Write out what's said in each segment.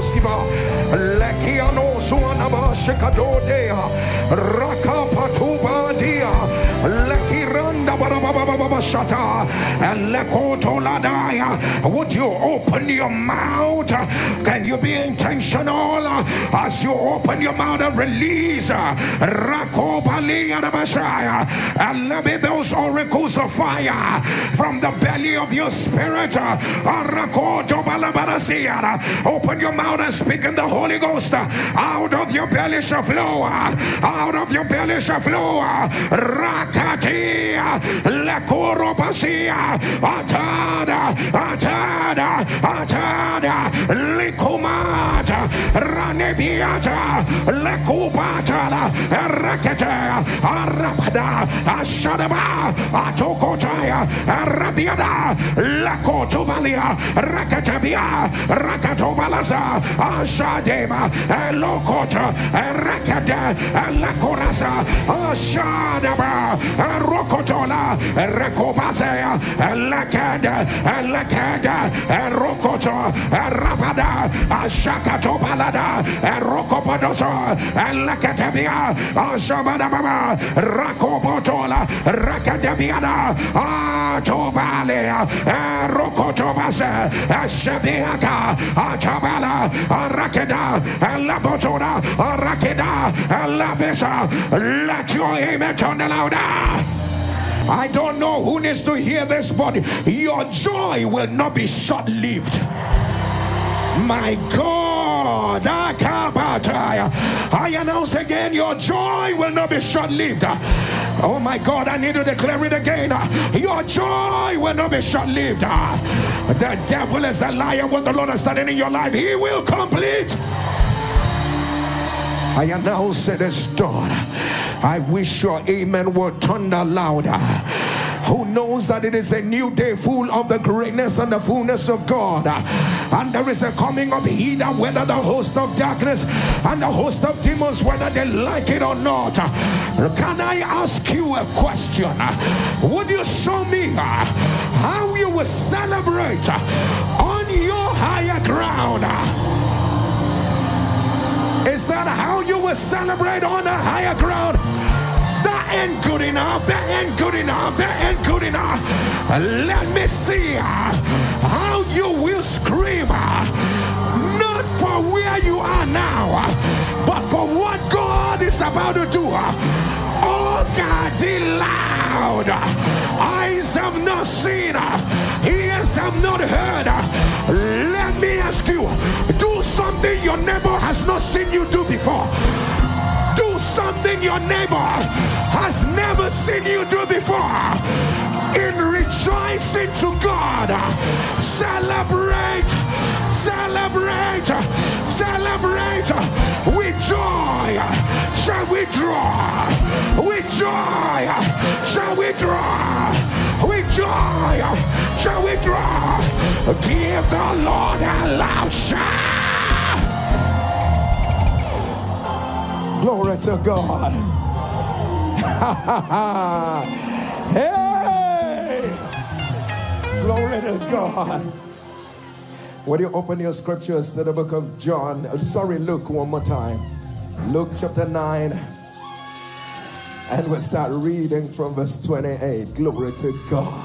Siba, Lekiano Suanaba Shikadodea, Raka Patuba Dia, Lekiranda Barababa Shata, and Lekoto Ladaya. Would you open your mouth? Can you be intentional as you open your mouth and release Rako Bali and Messiah, and let me those oracles of fire from the belly of your spirit. Open your mouth and speak in the Holy Ghost. Out of your belly shall flow. Out of your belly shall flow. Rakatia, Lekorobasia, Atada, Atada, Atada, Likumata, Ranebiata, Lekubata, Rakata, Arapada, Ashadaba, Atokotaya, Arabiada, Lakotobalia, Rakatabia, Rakatobalaza, Ashadema, Lokota, Rakada, Lakorasa, Ashadaba, Rokotola, Rakobasea, Lakada, Lakada, Rokoto, Rabada, Ashakatobalada, Rokopodoso, Lakatabia, Ashabadababa, Rakobotola, Rakadabiana, Tobalea, Rokotobasa, Shabiaka, Atabala, Rakeda, Labotoda, Rakeda, Labesa. Let your amen turn louder. I don't know who needs to hear this, but your joy will not be short-lived. My God, I announce again, your joy will not be short-lived. Oh my God, I need to declare it again. Your joy will not be short-lived. The devil is a liar. What the Lord has started in your life, he will complete. I announce it is done. I wish your amen will thunder louder. Who knows that it is a new day full of the greatness and the fullness of God, and there is a coming of either whether the host of darkness and the host of demons, whether they like it or not. Can I ask you a question? Would you show me how you will celebrate on your higher ground? Is that how you will celebrate on a higher ground? That ain't good enough. That ain't good enough. That ain't good enough. Let me see how you will scream, not for where you are now, but for what God is about to do. Oh God, loud. Eyes have not seen, ears have not heard. Let me ask you, do something your neighbor has not seen you do before. Do something your neighbor has never seen you do before. In rejoicing to God, celebrate, celebrate, celebrate. With joy shall we draw. With joy shall we draw. With joy shall we draw. Give the Lord a loud shout. Glory to God. Hey! Glory to God. Would you open your scriptures to the book of John? Luke one more time. Luke chapter 9. And we'll start reading from verse 28. Glory to God.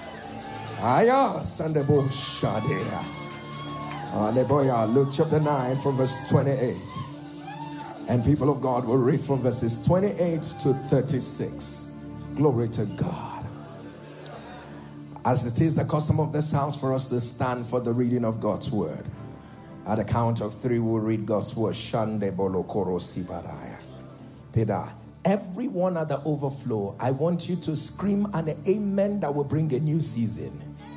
Luke chapter 9 from verse 28. And people of God will read from verses 28 to 36. Glory to God. As it is the custom of this house for us to stand for the reading of God's word. At the count of 3, we'll read God's word. Shande bolokoro sibaraya. Peter, everyone at the overflow, I want you to scream an amen that will bring a new season.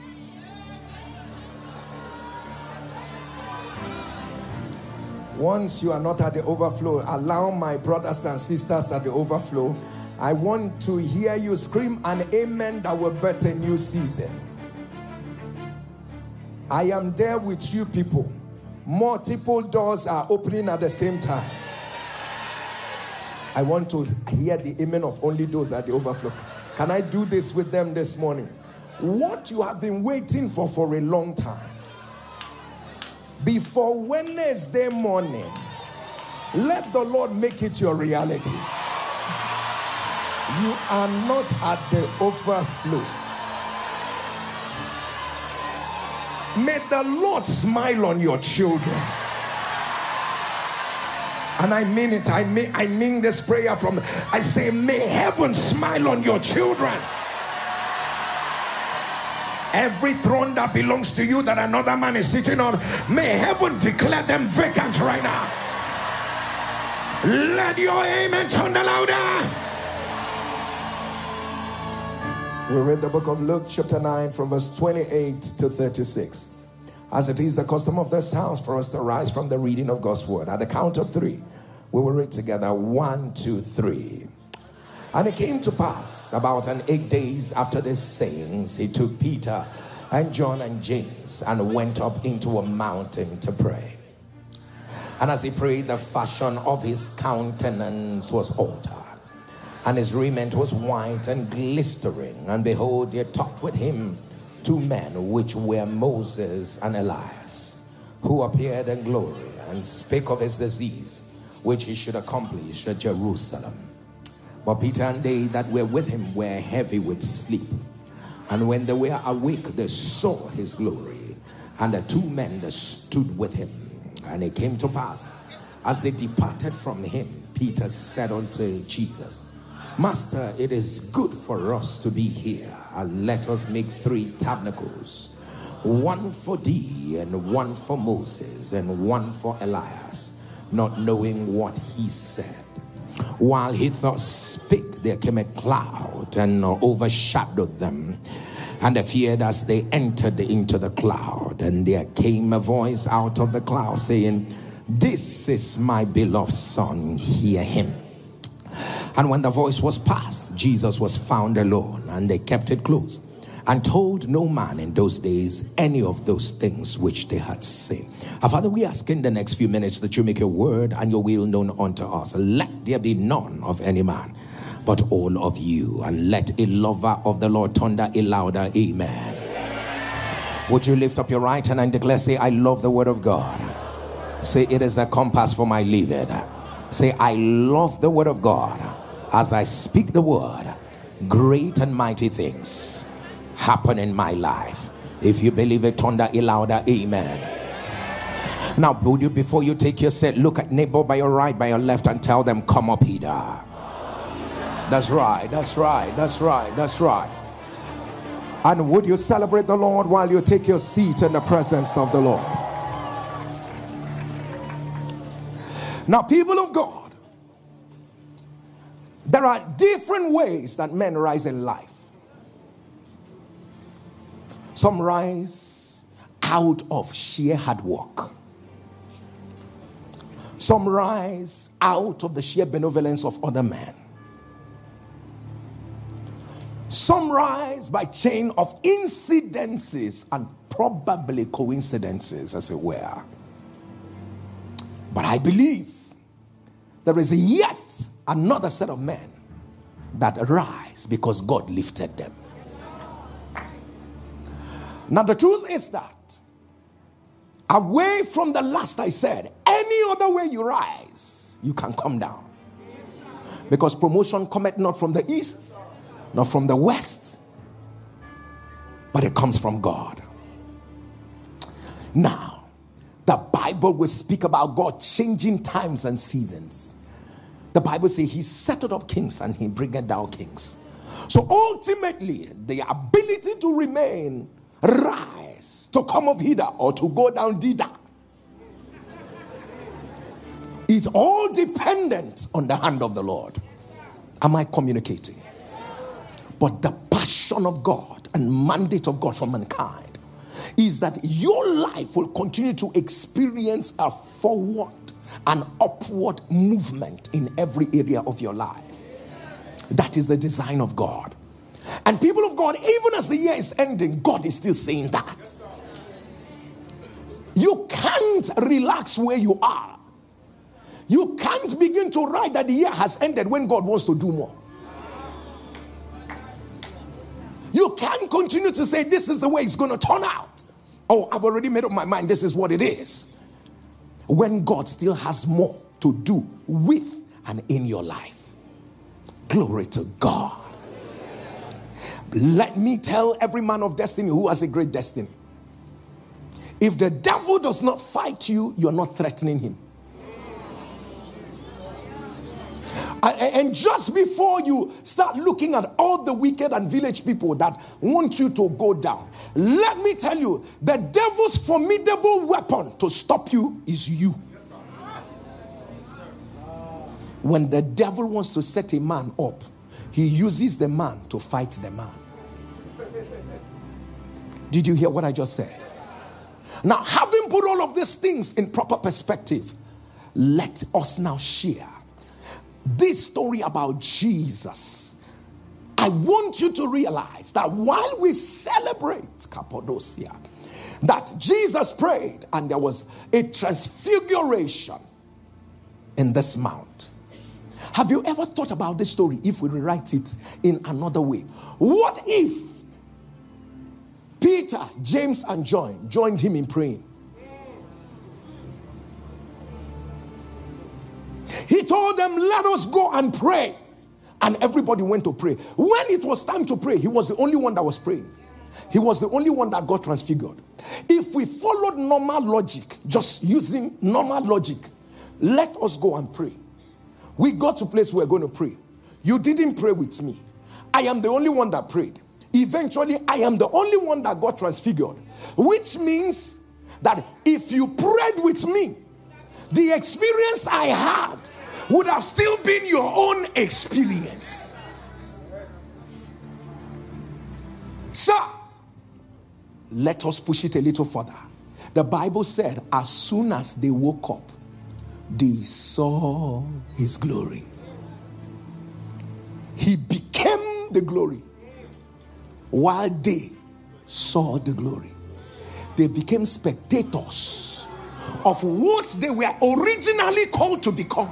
Once you are not at the overflow, allow my brothers and sisters at the overflow. I want to hear you scream an amen that will birth a new season. I am there with you people. Multiple doors are opening at the same time. I want to hear the amen of only those at the overflow. Can I do this with them this morning? What you have been waiting for a long time. before Wednesday morning, let the Lord make it your reality. You are not at the overflow. May the Lord smile on your children. And I mean it. I mean this prayer from, I say, may heaven smile on your children. Every throne that belongs to you that another man is sitting on, may heaven declare them vacant right now. Let your amen turn louder. We read the book of Luke chapter 9 from verse 28 to 36. As it is the custom of this house for us to rise from the reading of God's word. At the count of 3, we will read together. 1, 2, 3. And it came to pass about 8 days after these sayings, he took Peter and John and James and went up into a mountain to pray. And as he prayed, the fashion of his countenance was altered, and his raiment was white and glistering. And behold, there talked with him 2 men, which were Moses and Elias, who appeared in glory, and spake of his disease, which he should accomplish at Jerusalem. But Peter and they that were with him were heavy with sleep. And when they were awake, they saw his glory, and the 2 men that stood with him. And it came to pass, as they departed from him, Peter said unto Jesus, Master, it is good for us to be here, and let us make 3 tabernacles, one for thee, and one for Moses, and one for Elias, not knowing what he said. While he thus spake, there came a cloud and overshadowed them, and they feared as they entered into the cloud. And there came a voice out of the cloud saying, This is my beloved Son, hear him. And when the voice was past, Jesus was found alone, and they kept it close, and told no man in those days any of those things which they had seen. Our Father, we ask in the next few minutes that you make your word and your will known unto us. Let there be none of any man, but all of you. And let a lover of the Lord thunder a louder amen. Would you lift up your right hand and declare, say, I love the word of God. Say, it is a compass for my living. Say, I love the word of God. As I speak the word, great and mighty things happen in my life. If you believe it, thunder a louder amen. Now, would you, before you take your seat, look at neighbor by your right, by your left, and tell them, come up, Peter. That's right, that's right, that's right, that's right. And would you celebrate the Lord while you take your seat in the presence of the Lord? Now, people of God, there are different ways that men rise in life. Some rise out of sheer hard work. Some rise out of the sheer benevolence of other men. Some rise by chain of incidences and probably coincidences, as it were. But I believe there is yet another set of men that rise because God lifted them. Now the truth is that away from the last I said, any other way you rise, you can come down. Because promotion cometh not from the east, not from the west, but it comes from God. Now, the Bible will speak about God changing times and seasons. The Bible says he settled up kings and he bringeth down kings. So ultimately, the ability to remain, rise, to come up hither or to go down thither, it's all dependent on the hand of the Lord. Am I communicating? But the passion of God and mandate of God for mankind is that your life will continue to experience a forward and upward movement in every area of your life. That is the design of God. And people of God, even as the year is ending, God is still saying that. You can't relax where you are. You can't begin to write that the year has ended when God wants to do more. You can't continue to say this is the way it's going to turn out Oh, I've already made up my mind. This is what it is. When God still has more to do with and in your life. Glory to God. Let me tell every man of destiny who has a great destiny. If the devil does not fight you, you're not threatening him. And just before you start looking at all the wicked and village people that want you to go down, let me tell you, the devil's formidable weapon to stop you is you. When the devil wants to set a man up, he uses the man to fight the man. Did you hear what I just said? Now, having put all of these things in proper perspective, let us now share this story about Jesus. I want you to realize that while we celebrate Cappadocia, that Jesus prayed and there was a transfiguration in this mount. Have you ever thought about this story if we rewrite it in another way? What if Peter, James, and John joined him in praying? He told them, let us go and pray. And everybody went to pray. When it was time to pray, he was the only one that was praying. He was the only one that got transfigured. If we followed normal logic, just using normal logic, let us go and pray. We got to a place we're going to pray. You didn't pray with me. I am the only one that prayed. Eventually, I am the only one that got transfigured. Which means that if you prayed with me, the experience I had would have still been your own experience. So, let us push it a little further. The Bible said, as soon as they woke up, they saw his glory. He became the glory. While they saw the glory, they became spectators of what they were originally called to become.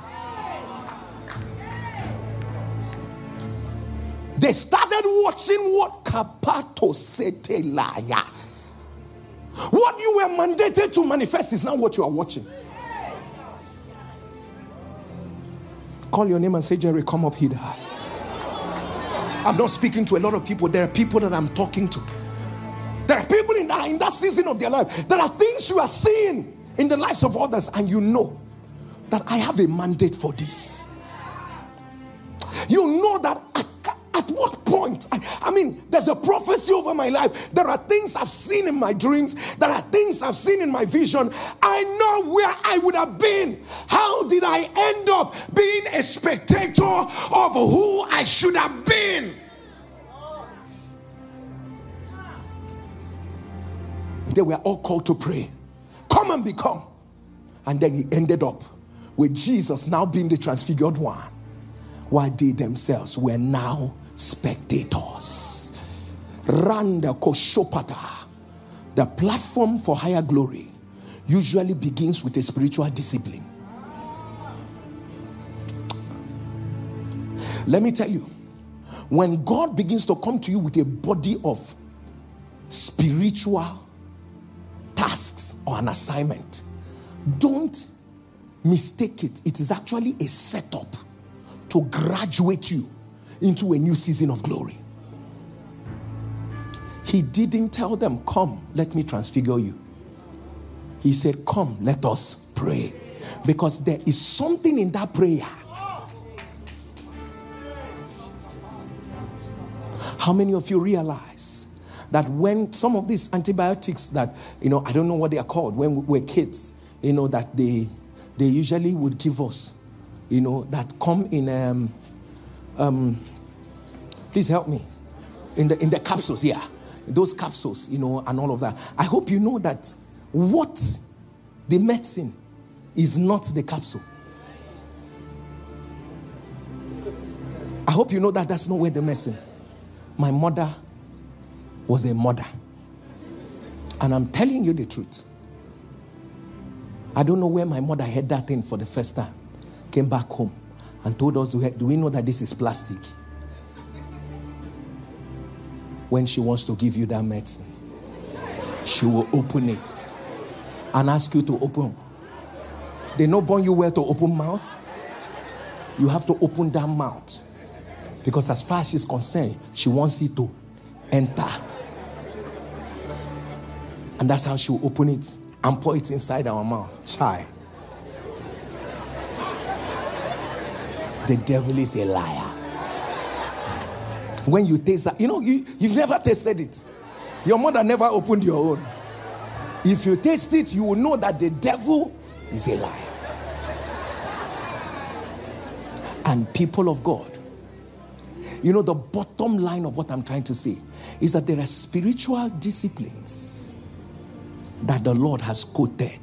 They started watching what Kapatosetelaya. What you were mandated to manifest is now what you are watching. Call your name and say, Jerry, come up here. I'm not speaking to a lot of people. There are people that I'm talking to. There are people in that season of their life. There are things you are seeing in the lives of others, and you know that I have a mandate for this. You know that at what point, I mean, there's a prophecy over my life. There are things I've seen in my dreams. There are things I've seen in my vision. I know where I would have been. How did I end up being a spectator of who I should have been? They were all called to pray. Come and become. And then he ended up with Jesus now being the transfigured one, while they themselves were now spectators. Randa Koshopada. The platform for higher glory usually begins with a spiritual discipline. Let me tell you, when God begins to come to you with a body of spiritual tasks or an assignment, don't mistake it. It is actually a setup to graduate you into a new season of glory. He didn't tell them, come, let me transfigure you. He said, come, let us pray. Because there is something in that prayer. How many of you realize that when some of these antibiotics that, I don't know what they are called, when we were kids, that they usually would give us, that come in, please help me, in the capsules, yeah. Those capsules, and all of that. I hope you know that what the medicine is not the capsule. I hope you know that that's not where the medicine. My mother was a mother. And I'm telling you the truth. I don't know where my mother heard that thing for the first time. Came back home and told us, do we know that this is plastic? When she wants to give you that medicine. she will open it and ask you to open. They not born you well to open mouth. You have to open that mouth. Because as far as she's concerned, she wants it to enter. And that's how she will open it and pour it inside our mouth. Chai. The devil is a liar. When you taste that, you've never tasted it. Your mother never opened your own. If you taste it, you will know that the devil is a liar. And people of God, the bottom line of what I'm trying to say is that there are spiritual disciplines that the Lord has quoted.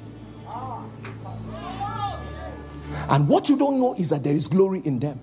And what you don't know is that there is glory in them.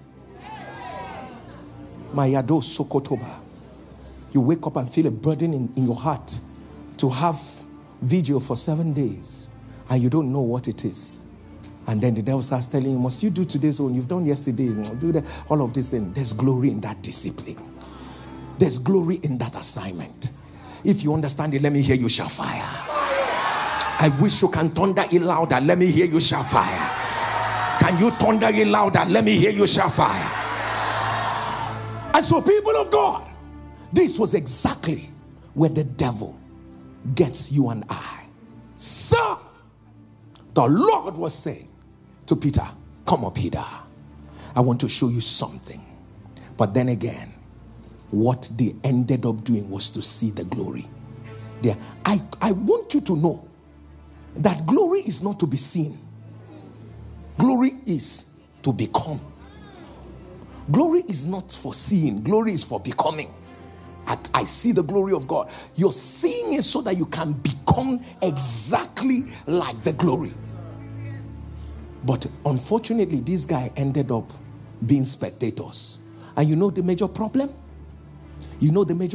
Mayado Sokotoba. You wake up and feel a burden in your heart to have video for 7 days, and you don't know what it is. And then the devil starts telling you, must you do today's own? You've done yesterday. Do that. All of this. And there's glory in that discipline. There's glory in that assignment. If you understand it, let me hear you shout fire. I wish you can thunder it louder. Let me hear you shout fire. Can you thunder it louder? Let me hear you shout fire. And so, people of God, this was exactly where the devil gets you and I. So, the Lord was saying to Peter, come up, Peter. I want to show you something. But then again, what they ended up doing was to see the glory. There, I want you to know that glory is not to be seen. Glory is to become. Glory is not for seeing. Glory is for becoming. I see the glory of God. You're seeing it so that you can become exactly like the glory. But unfortunately, this guy ended up being spectators. And you know the major problem? They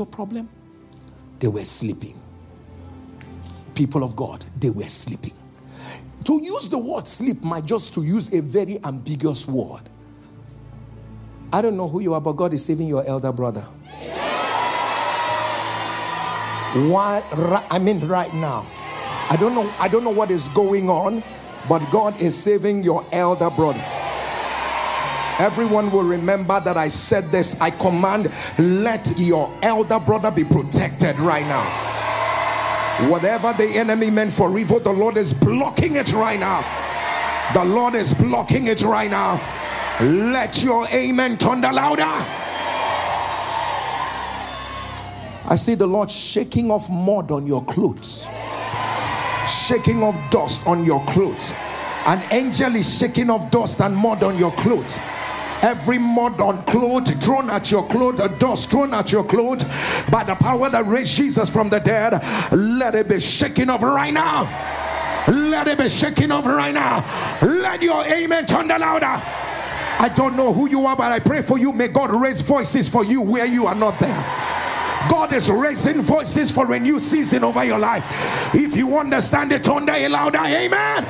were sleeping. People of God, they were sleeping. To use the word sleep might just to use a very ambiguous word. I don't know who you are, but God is saving your elder brother. Why? Right now. I don't know what is going on, but God is saving your elder brother. Everyone will remember that I said this. I command, let your elder brother be protected right now. Whatever the enemy meant for evil, the Lord is blocking it right now. The Lord is blocking it right now. Let your amen thunder louder. I see the Lord shaking off mud on your clothes, shaking off dust on your clothes. An angel is shaking off dust and mud on your clothes. Every mud on clothes thrown at your clothes, dust thrown at your clothes, by the power that raised Jesus from the dead, let it be shaken off right now. Let it be shaken off right now. Let your amen thunder louder. I don't know who you are, but I pray for you. May God raise voices for you where you are not there. God is raising voices for a new season over your life. If you understand it, thunder it louder. Amen.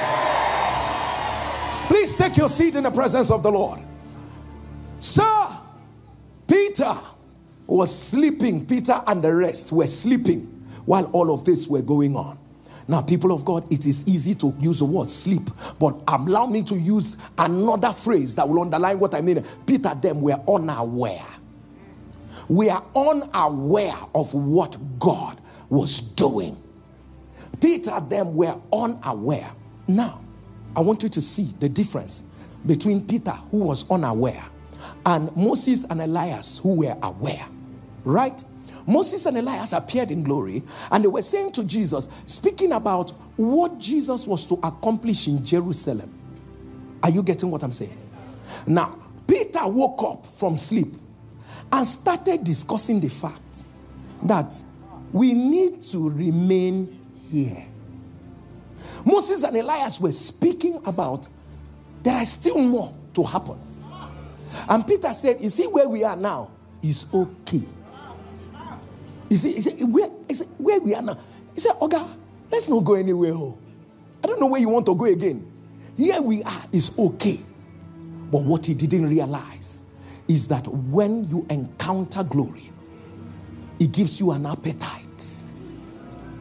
Please take your seat in the presence of the Lord. Sir, Peter was sleeping. Peter and the rest were sleeping while all of this were going on. Now, people of God, it is easy to use the word sleep, but allow me to use another phrase that will underline what I mean. Peter, them were unaware. We are unaware of what God was doing. Peter, them were unaware. Now, I want you to see the difference between Peter, who was unaware, and Moses and Elias, who were aware. Right? Moses and Elias appeared in glory, and they were saying to Jesus, speaking about what Jesus was to accomplish in Jerusalem. Are you getting what I'm saying? Now, Peter woke up from sleep and started discussing the fact that we need to remain here. Moses and Elias were speaking about there is still more to happen. And Peter said, you see where we are now is okay. He said, where we are now? He said, Oga, let's not go anywhere. I don't know where you want to go again. Here we are is okay. But what he didn't realize is that when you encounter glory, it gives you an appetite.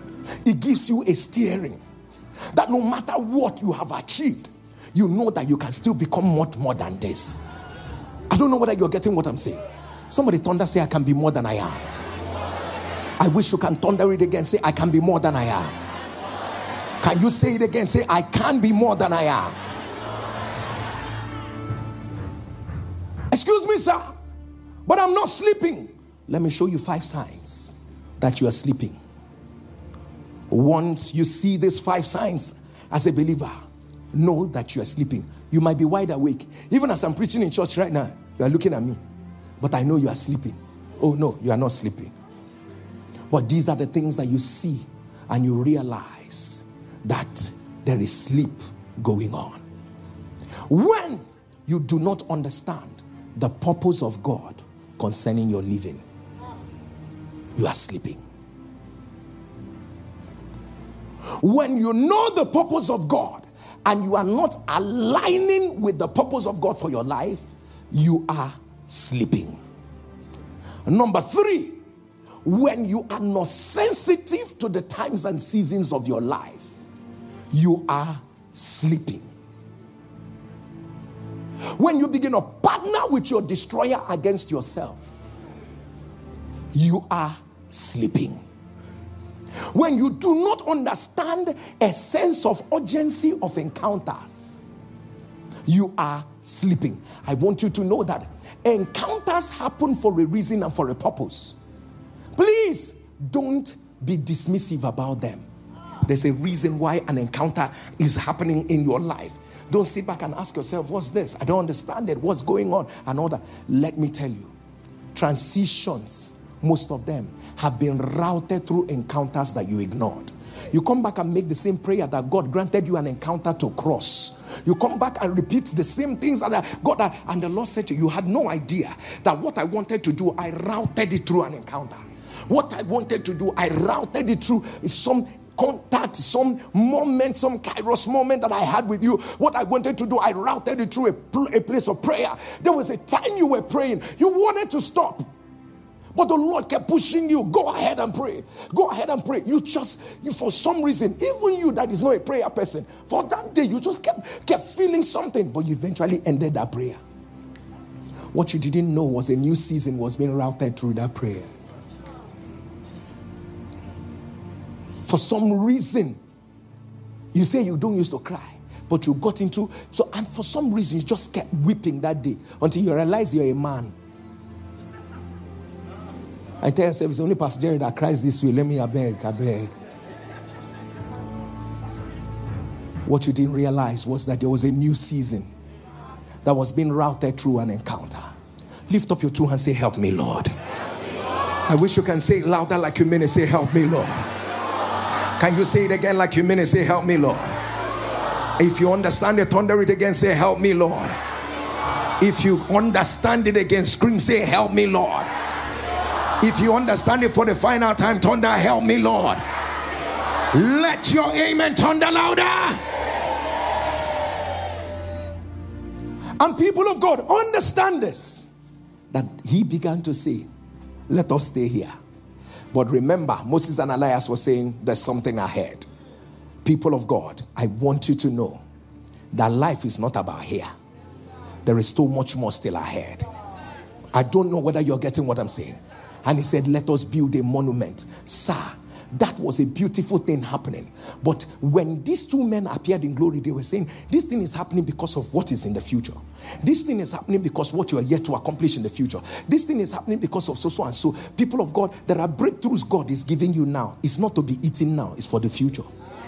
It gives you a steering that no matter what you have achieved, you know that you can still become much more than this. I don't know whether you're getting what I'm saying. Somebody thunder, say, I can be more than I am. I wish you can thunder it again. Say, I can be more than I am. Can you say it again? Say, I can be more than I am. Excuse me, sir, but I'm not sleeping. Let me show you 5 signs that you are sleeping. Once you see these 5 signs as a believer, know that you are sleeping. You might be wide awake. Even as I'm preaching in church right now, you are looking at me. But I know you are sleeping. Oh no, you are not sleeping. But these are the things that you see and you realize that there is sleep going on. When you do not understand the purpose of God concerning your living, you are sleeping. When you know the purpose of God and you are not aligning with the purpose of God for your life, you are sleeping. Number 3, when you are not sensitive to the times and seasons of your life, you are sleeping. When you begin to partner with your destroyer against yourself, you are sleeping. When you do not understand a sense of urgency of encounters, you are sleeping. I want you to know that encounters happen for a reason and for a purpose. Please don't be dismissive about them. There's a reason why an encounter is happening in your life. Don't sit back and ask yourself, what's this? I don't understand it. What's going on? And all that. Let me tell you, transitions, most of them have been routed through encounters that you ignored. You come back and make the same prayer that God granted you an encounter to cross. You come back and repeat the same things that God had, and the Lord said to you, you had no idea that what I wanted to do, I routed it through an encounter. What I wanted to do, I routed it through some contact, some moment, some kairos moment that I had with you. What I wanted to do, I routed it through a place of prayer. There was a time you were praying. You wanted to stop, but the Lord kept pushing you. Go ahead and pray. Go ahead and pray. You for some reason, even you that is not a prayer person, for that day, you just kept feeling something, but you eventually ended that prayer. What you didn't know was a new season was being routed through that prayer. For some reason, you say you don't used to cry, but you got into, and for some reason, you just kept weeping that day until you realize you're a man. I tell yourself, it's only Pastor Jerry that cries this way. Let me, I beg. What you didn't realize was that there was a new season that was being routed through an encounter. Lift up your 2 hands, say, help me, Lord. Help me, Lord. I wish you can say it louder like you mean it. Say, help me, Lord. Can you say it again like you mean it? Say, help me, Lord. If you understand it, thunder it again. Say, help me, Lord. If you understand it again, scream, say, help me, Lord. If you understand it for the final time, thunder, help me, Lord. Let your amen thunder louder. And people of God, understand this, that he began to say, let us stay here. But remember, Moses and Elias were saying there's something ahead. People of God, I want you to know that life is not about here. There is so much more still ahead. I don't know whether you're getting what I'm saying. And he said, let us build a monument. Sir, that was a beautiful thing happening. But when these 2 men appeared in glory, they were saying, this thing is happening because of what is in the future. This thing is happening because what you are yet to accomplish in the future. This thing is happening because of so and so. People of God, there are breakthroughs God is giving you now. It's not to be eaten now. It's for the future.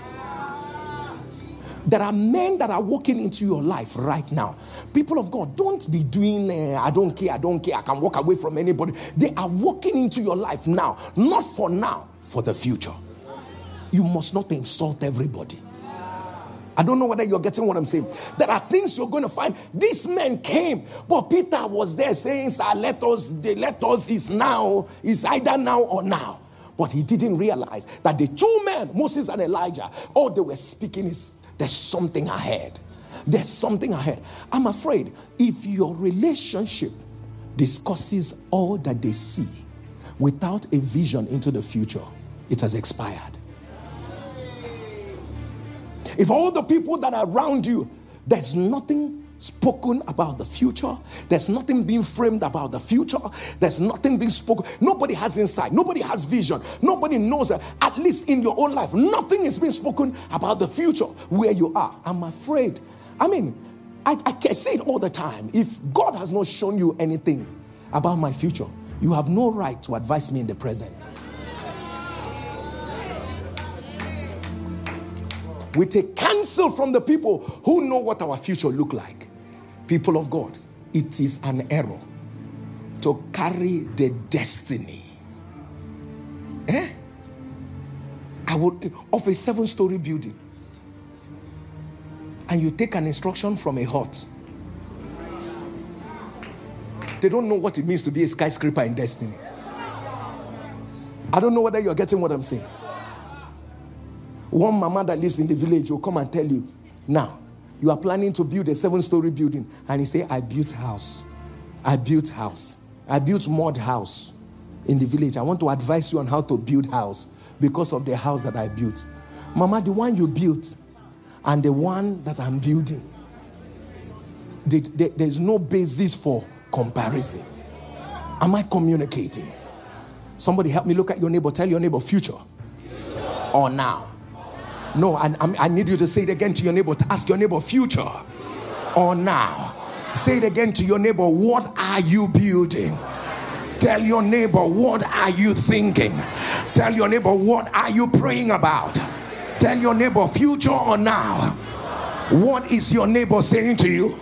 There are men that are walking into your life right now. People of God, don't be doing, I don't care, I can walk away from anybody. They are walking into your life now. Not for now, for the future. You must not insult everybody. I don't know whether you're getting what I'm saying. There are things you're going to find. These men came, but Peter was there saying, sir, let us, is now, is either now or now. But he didn't realize that the 2 men, Moses and Elijah, all they were speaking is, there's something ahead. There's something ahead. I'm afraid if your relationship discusses all that they see without a vision into the future, it has expired. If all the people that are around you, there's nothing spoken about the future, there's nothing being framed about the future, there's nothing being spoken, nobody has insight, nobody has vision, nobody knows, at least in your own life, nothing is being spoken about the future where you are. I'm afraid. I mean, I say it all the time. If God has not shown you anything about my future, you have no right to advise me in the present. We take counsel from the people who know what our future look like. People of God, it is an error to carry the destiny of a 7-story building, and you take an instruction from a hut. They don't know what it means to be a skyscraper in destiny. I don't know whether you're getting what I'm saying. One mama that lives in the village will come and tell you, now, you are planning to build a 7-story building. And he say, I built house. I built mud house in the village. I want to advise you on how to build house because of the house that I built. Mama, the one you built and the one that I'm building, there's no basis for comparison. Am I communicating? Somebody help me look at your neighbor. Tell your neighbor, future or now. No, I need you to say it again to your neighbor. To ask your neighbor, future or now. Say it again to your neighbor. What are you building? Tell your neighbor, what are you thinking? Tell your neighbor, what are you praying about? Tell your neighbor, future or now. What is your neighbor saying to you?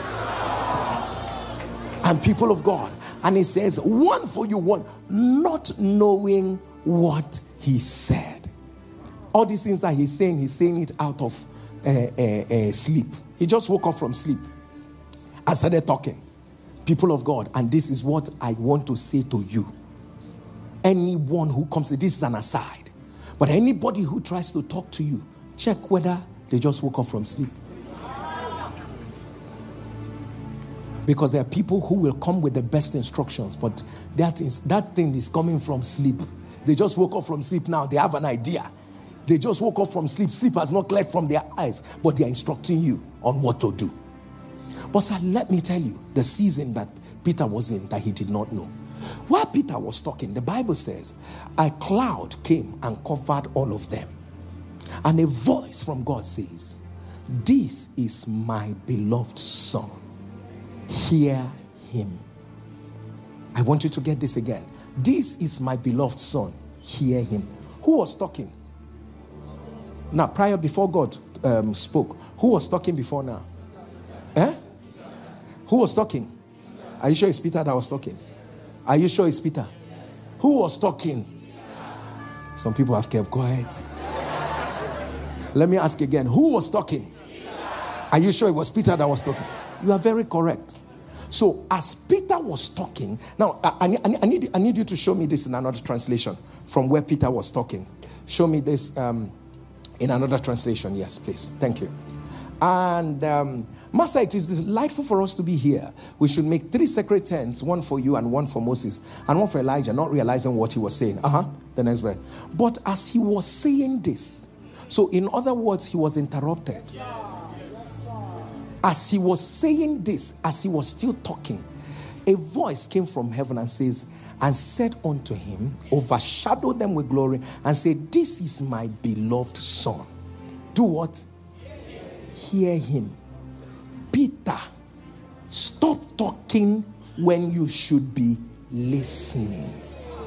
And people of God, and he says, one for you, one, not knowing what he said. All these things that he's saying it out of sleep. He just woke up from sleep. I started talking. People of God, and this is what I want to say to you. Anyone who comes, this is an aside, but anybody who tries to talk to you, check whether they just woke up from sleep. Because there are people who will come with the best instructions, but that thing is coming from sleep. They just woke up from sleep now. They have an idea. They just woke up from sleep. Sleep has not cleared from their eyes, but they are instructing you on what to do. But sir, let me tell you, the season that Peter was in that he did not know. While Peter was talking, the Bible says, a cloud came and covered all of them. And a voice from God says, this is my beloved son. Hear him. I want you to get this again. This is my beloved son. Hear him. Who was talking? Now, before God spoke, who was talking before now? Who was talking? Are you sure it's Peter that was talking? Are you sure it's Peter? Who was talking? Some people have kept quiet. Let me ask again. Who was talking? Are you sure it was Peter that was talking? You are very correct. So as Peter was talking, now I need you to show me this in another translation from where Peter was talking. Show me this in another translation. Yes, please. Thank you. And Master, it is delightful for us to be here. We should make 3 sacred tents, one for you and one for Moses and one for Elijah, not realizing what he was saying. The next verse. But as he was saying this, so in other words, he was interrupted. As he was saying this, as he was still talking, a voice came from heaven and said unto him, overshadow them with glory, and said, this is my beloved son. Do what? Hear him. Peter, stop talking when you should be listening.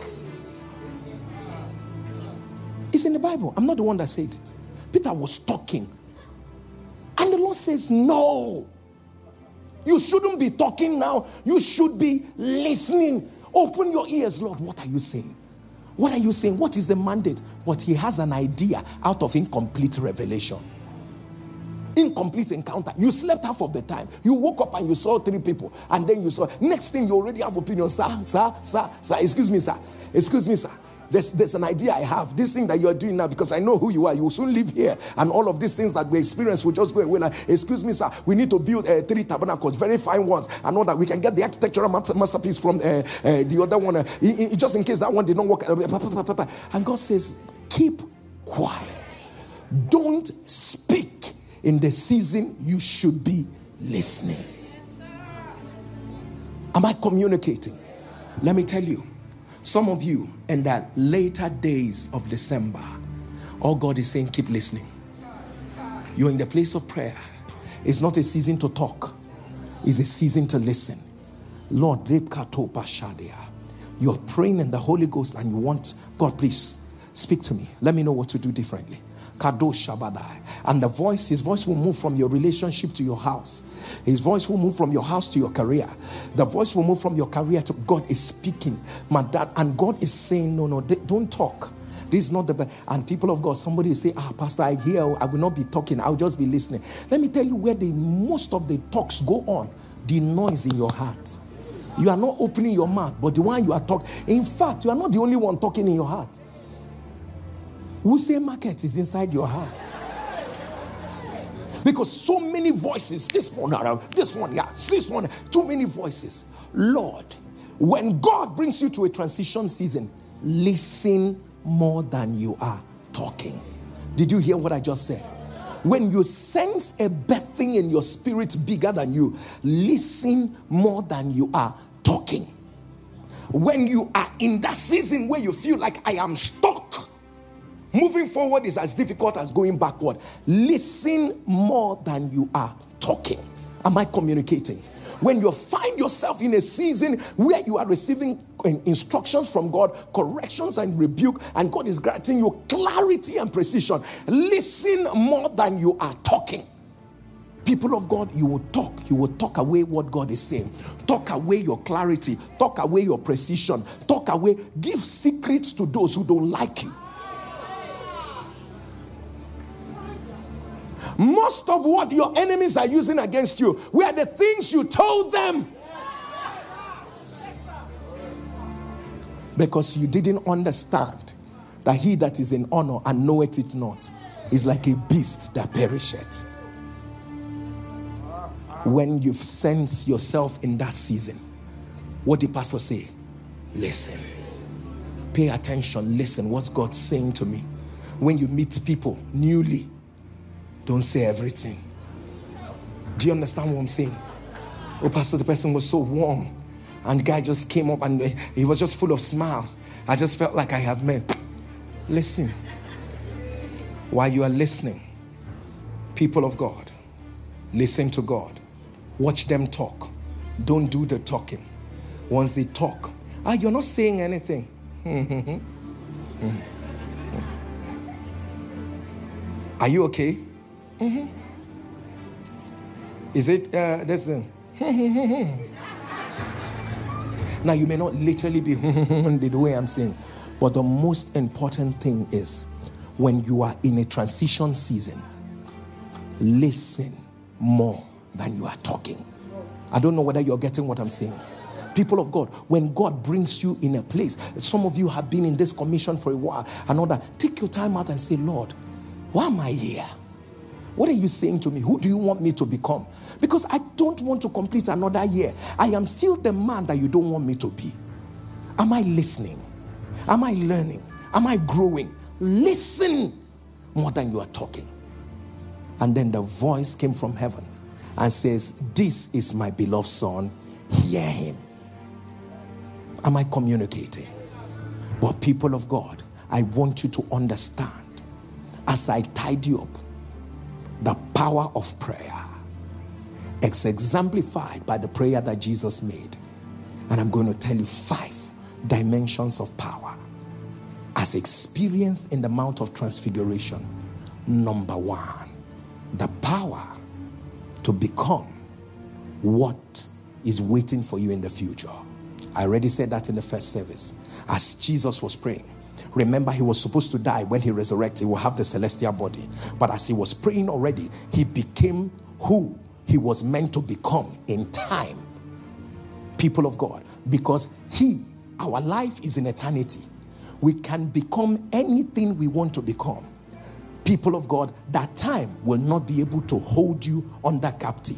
It's in the Bible. I'm not the one that said it. Peter was talking. And the Lord says, no. You shouldn't be talking now. You should be listening. Open your ears, Lord. What are you saying? What are you saying? What is the mandate? But he has an idea out of incomplete revelation. Incomplete encounter. You slept half of the time. You woke up and you saw 3 people. And then you saw. Next thing you already have opinion. Sir. Excuse me, sir. There's an idea I have. This thing that you're doing now, because I know who you are. You will soon live here. And all of these things that we experience will just go away. Like, excuse me, sir. We need to build 3 tabernacles. Very fine ones. And all that. We can get the architectural masterpiece from the other one. Just in case that one did not work. And God says, keep quiet. Don't speak in the season you should be listening. Am I communicating? Let me tell you, some of you in the later days of December, all God is saying, keep listening. You're in the place of prayer. It's not a season to talk. It's a season to listen. Lord, you're praying in the Holy Ghost and you want, God, please speak to me. Let me know what to do differently. And his voice will move from your relationship to your house. His voice will move from your house to your career. The voice will move from your career to God is speaking. My dad, and God is saying, no, don't talk. This is not the best. And people of God, somebody will say, Pastor, I will not be talking. I'll just be listening. Let me tell you where most of the talks go on. The noise in your heart. You are not opening your mouth, but the one you are talking. In fact, you are not the only one talking in your heart. Who say market is inside your heart? Because so many voices, this one, too many voices. Lord, when God brings you to a transition season, listen more than you are talking. Did you hear what I just said? When you sense a birthing in your spirit bigger than you, listen more than you are talking. When you are in that season where you feel like I am stuck, moving forward is as difficult as going backward, listen more than you are talking. Am I communicating? When you find yourself in a season where you are receiving instructions from God, corrections and rebuke, and God is granting you clarity and precision, listen more than you are talking. People of God, you will talk away what God is saying. Talk away your clarity. Talk away your precision. Talk away. Give secrets to those who don't like you. Most of what your enemies are using against you were the things you told them. Because you didn't understand that he that is in honor and knoweth it not is like a beast that perisheth. When you sense yourself in that season, what did pastor say? Listen. Pay attention. Listen. What's God saying to me? When you meet people newly, don't say everything. Do you understand what I'm saying? Oh, pastor, the person was so warm. And the guy just came up and he was just full of smiles. I just felt like I have met. Listen. While you are listening, people of God, listen to God. Watch them talk. Don't do the talking. Once they talk, you're not saying anything. Are you okay? Is it listen? Now you may not literally be the way I'm saying, but the most important thing is when you are in a transition season, listen more than you are talking. I don't know whether you're getting what I'm saying. People of God, when God brings you in a place, some of you have been in this commission for a while, another, take your time out and say, Lord, why am I here? What are you saying to me? Who do you want me to become? Because I don't want to complete another year. I am still the man that you don't want me to be. Am I listening? Am I learning? Am I growing? Listen more than you are talking. And then the voice came from heaven and says, this is my beloved son, hear him. Am I communicating? But people of God, I want you to understand, as I tied you up, the power of prayer is exemplified by the prayer that Jesus made. And I'm going to tell you 5 dimensions of power as experienced in the Mount of Transfiguration. Number 1, the power to become what is waiting for you in the future. I already said that in the first service. As Jesus was praying, remember, he was supposed to die. When he resurrected, he will have the celestial body. But as he was praying already, he became who he was meant to become in time. People of God, because our life is in eternity. We can become anything we want to become. People of God, that time will not be able to hold you under captive.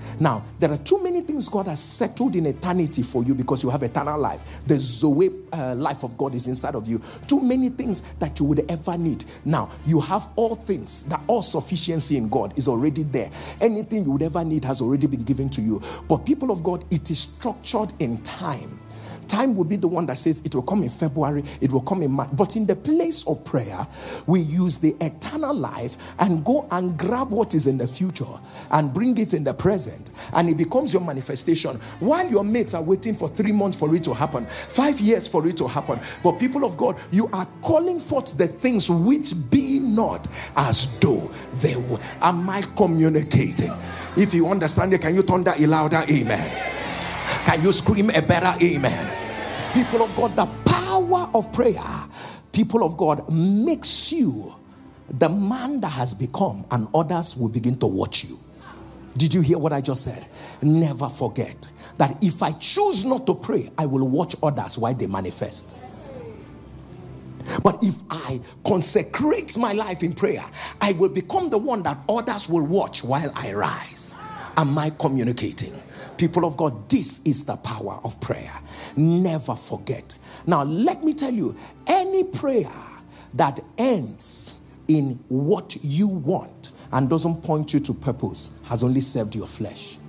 Now, there are too many things God has settled in eternity for you because you have eternal life. The Zoe life of God is inside of you. Too many things that you would ever need. Now, you have all things. That all sufficiency in God is already there. Anything you would ever need has already been given to you. But people of God, it is structured in time. Time will be the one that says it will come in February, it will come in March. But in the place of prayer, we use the eternal life and go and grab what is in the future and bring it in the present. And it becomes your manifestation. While your mates are waiting for 3 months for it to happen, 5 years for it to happen. But people of God, you are calling forth the things which be not as though they were. Am I communicating? If you understand it, can you thunder a louder amen? Can you scream a better amen? People of God, the power of prayer, people of God, makes you the man that has become, and others will begin to watch you. Did you hear what I just said? Never forget that if I choose not to pray, I will watch others while they manifest. But if I consecrate my life in prayer, I will become the one that others will watch while I rise. Am I communicating? People of God, this is the power of prayer. Never forget. Now, let me tell you, any prayer that ends in what you want and doesn't point you to purpose has only served your flesh.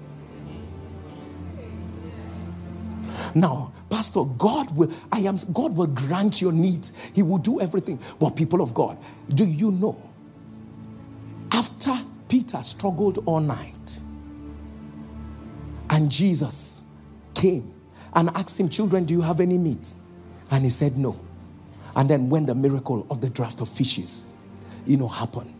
Now, Pastor, God will grant your needs. He will do everything. But people of God, do you know, after Peter struggled all night, and Jesus came and asked him, children, do you have any meat? And he said no. And then when the miracle of the draft of fishes, happened.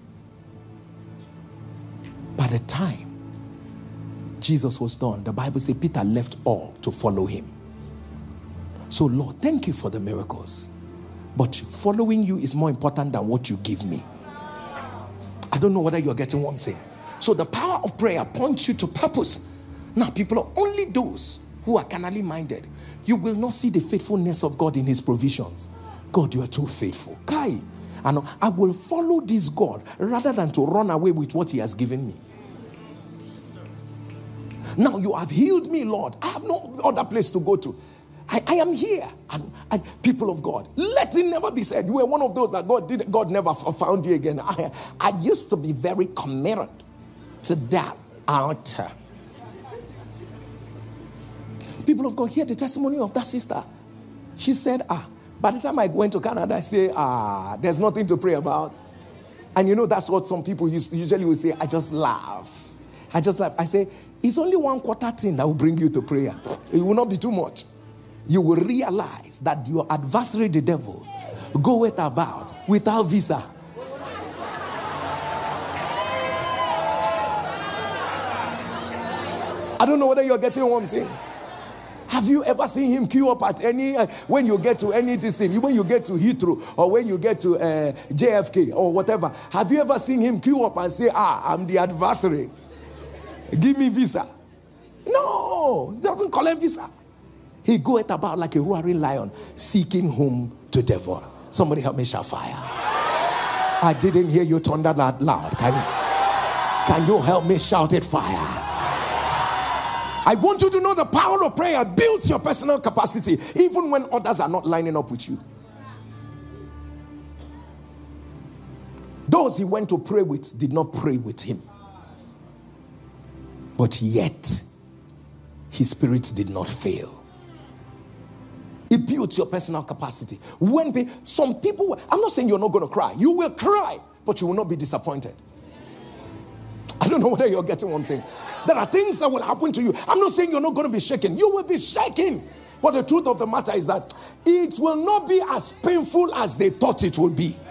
By the time Jesus was done, the Bible says Peter left all to follow him. So Lord, thank you for the miracles. But following you is more important than what you give me. I don't know whether you're getting what I'm saying. So the power of prayer points you to purpose. Now, people are only those who are carnally minded. You will not see the faithfulness of God in his provisions. God, you are too faithful. Kai, and I will follow this God rather than to run away with what he has given me. Now you have healed me, Lord. I have no other place to go to. I am here. And people of God, let it never be said you were one of those that God never found you again. I used to be very committed to that altar. People of God, hear the testimony of that sister. She said, by the time I went to Canada, I say, there's nothing to pray about. And that's what some people usually will say. I just laugh. I say, it's only 1/4 thing that will bring you to prayer. It will not be too much. You will realize that your adversary, the devil, goeth about without visa. I don't know whether you're getting what I'm saying. Have you ever seen him queue up at any, when you get to any distance, when you get to Heathrow or when you get to JFK or whatever, have you ever seen him queue up and say, I'm the adversary, give me visa? No, he doesn't collect visa. He goeth about like a roaring lion, seeking whom to devour. Somebody help me shout fire. I didn't hear you thunder that loud. Can you help me shout it fire? I want you to know the power of prayer builds your personal capacity, even when others are not lining up with you. Those he went to pray with did not pray with him. But yet, his spirit did not fail. It builds your personal capacity. Some people, I'm not saying you're not going to cry. You will cry, but you will not be disappointed. I don't know whether you're getting what I'm saying. There are things that will happen to you. I'm not saying you're not going to be shaken. You will be shaken. But the truth of the matter is that it will not be as painful as they thought it would be.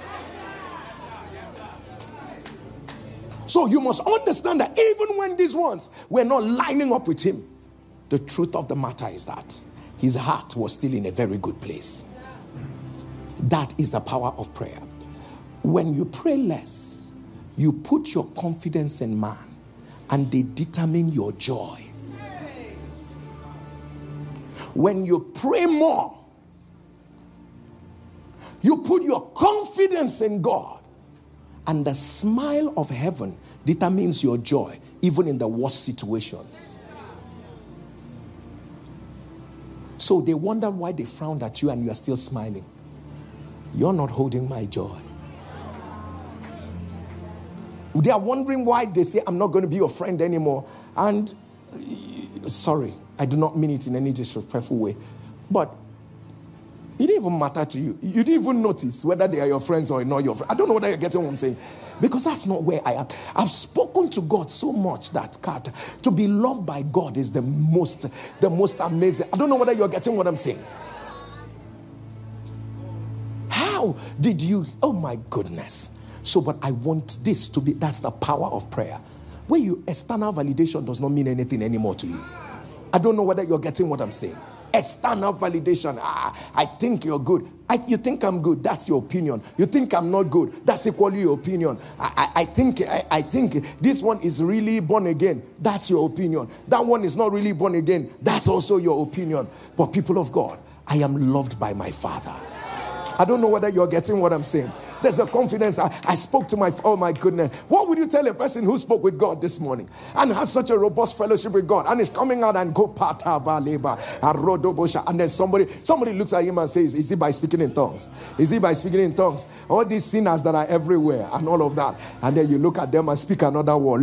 So you must understand that even when these ones were not lining up with him, the truth of the matter is that his heart was still in a very good place. That is the power of prayer. When you pray less, you put your confidence in man, and they determine your joy. When you pray more, you put your confidence in God, and the smile of heaven determines your joy. even in the worst situations. So they wonder why they frowned at you and you are still smiling. You're not holding my joy. They are wondering why they say, I'm not going to be your friend anymore. And sorry, I do not mean it in any disrespectful way. But it didn't even matter to you. You didn't even notice whether they are your friends or not your friends. I don't know whether you're getting what I'm saying. Because that's not where I am. I've spoken to God so much that, God, to be loved by God is the most amazing. I don't know whether you're getting what I'm saying. How did you? Oh my goodness. So, but I want this to be, that's the power of prayer. Where you, external validation does not mean anything anymore to you. I don't know whether you're getting what I'm saying. External validation. I think you're good. You think I'm good. That's your opinion. You think I'm not good. That's equally your opinion. I think this one is really born again. That's your opinion. That one is not really born again. That's also your opinion. But people of God, I am loved by my Father. I don't know whether you're getting what I'm saying. There's a confidence. I spoke to my, oh my goodness. What would you tell a person who spoke with God this morning and has such a robust fellowship with God and is coming out and go pata baleba and then somebody looks at him and says, is it by speaking in tongues? Is it by speaking in tongues? All these sinners that are everywhere and all of that. And then you look at them and speak another word.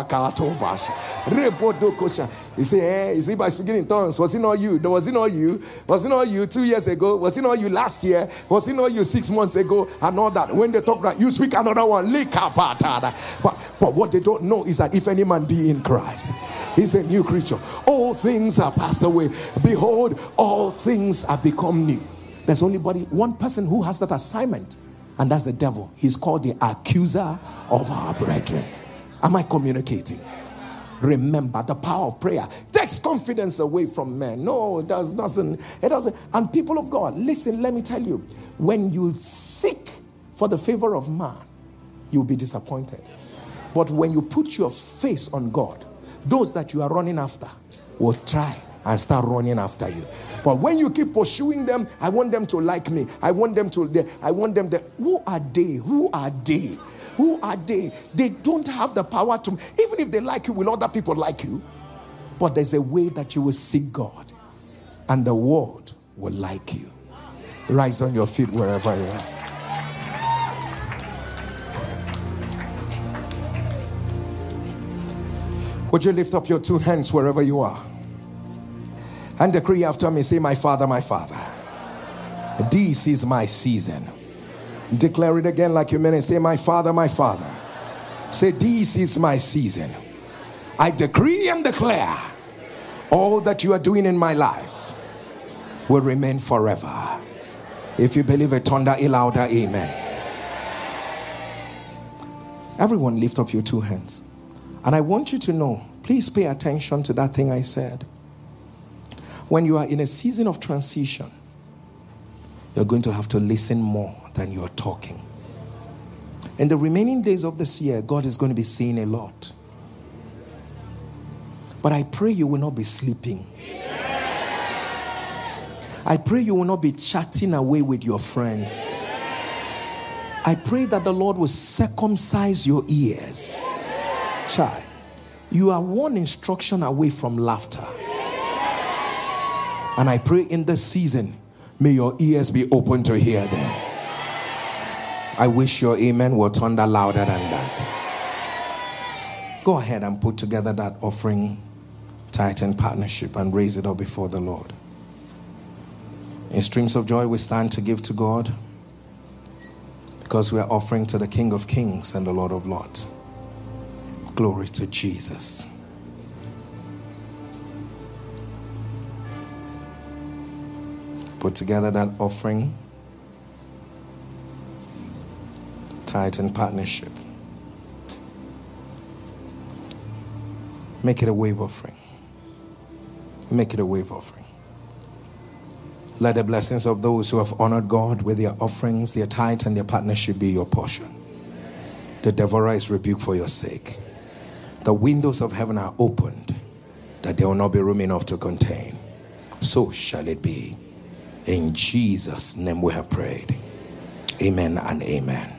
You say, hey, is it by speaking in tongues? Was it not you? Was it not you? Was it not you 2 years ago? Was it not you last year? Was it not you 6 months ago? And all that. When they talk that, you speak another one. But what they don't know is that if any man be in Christ, he's a new creature. All things are passed away. Behold, all things are become new. There's only one person who has that assignment, and that's the devil. He's called the accuser of our brethren. Am I communicating? Remember, the power of prayer takes confidence away from men. No, it doesn't. And people of God, listen, let me tell you, when you seek for the favor of man, you'll be disappointed. But when you put your face on God, those that you are running after will try and start running after you. But when you keep pursuing them, I want them to like me. I want them to. Who are they? Who are they? Who are they? They don't have the power to, even if they like you, will other people like you? But there's a way that you will seek God, and the world will like you. Rise on your feet wherever you are. Would you lift up your two hands wherever you are and decree after me? Say, my Father, this is my season. Declare it again like you meant it. Say, my Father, say, this is my season. I decree and declare all that you are doing in my life will remain forever. If you believe it, thunder a louder amen. Everyone lift up your two hands. And I want you to know, please pay attention to that thing I said. When you are in a season of transition, you're going to have to listen more than you're talking. In the remaining days of this year, God is going to be saying a lot. But I pray you will not be sleeping. I pray you will not be chatting away with your friends. I pray that the Lord will circumcise your ears. Child, you are one instruction away from laughter. And I pray in this season, may your ears be open to hear them. I wish your amen will thunder louder than that. Go ahead and put together that offering, tithe and partnership, and raise it up before the Lord. In streams of joy, we stand to give to God because we are offering to the King of Kings and the Lord of Lords. Glory to Jesus. Put together that offering, tithe and partnership. Make it a wave offering. Make it a wave offering. Let the blessings of those who have honored God with their offerings, their tithe and their partnership be your portion. The devourer is rebuked for your sake. The windows of heaven are opened, that there will not be room enough to contain. So shall it be. In Jesus' name we have prayed. Amen and amen.